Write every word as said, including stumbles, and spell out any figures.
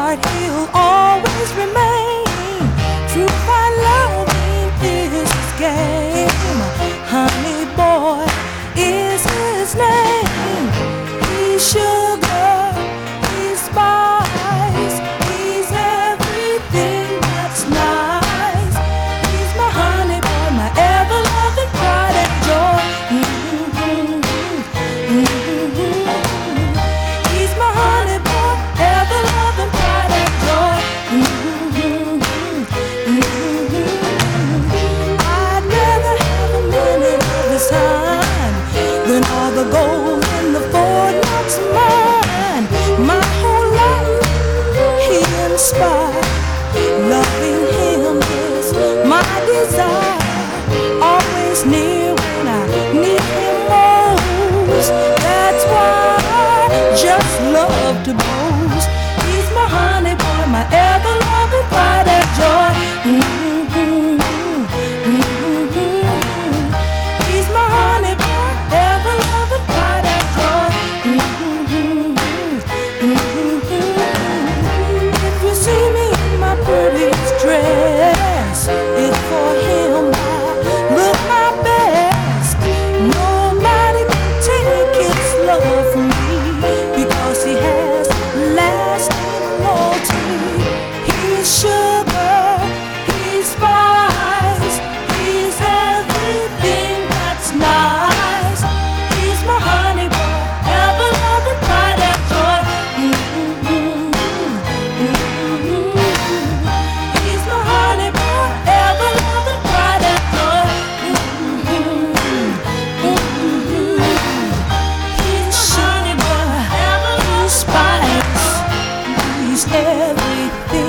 heart he'll always remain. True by loving is his game. Honey boy is his name. He's sugar, he's spice, he's everything that's nice. He's my honey boy, my ever-loving pride and joy. Mm-hmm. Mm-hmm. He's my honey boy, ever-loving pride and joy. Mm-hmm. Mm-hmm. I'd rather have a minute of his time than all the gold in the Ford Knox mine. My whole life he inspired. Loving him is my desire. Always near when I need him most. That's why I just love to boast. He's my honey boy, my ever-loving pride and joy. Mm-hmm. Mm-hmm. He's my honey boy, ever-loving pride and joy. Mm-hmm. Mm-hmm. If you see me in my prettiest dress, it's for him I look my best. Nobody can take his love from me, because he has lasting loyalty. He's sugar, he's spice, he's everything that's nice. He's my honey boy, ever-loving pride and joy. Mm-hmm. Mm-hmm. He's my honey boy, ever-loving pride and joy. Mm-hmm. Mm-hmm. He's sugar, he's spice, he's everything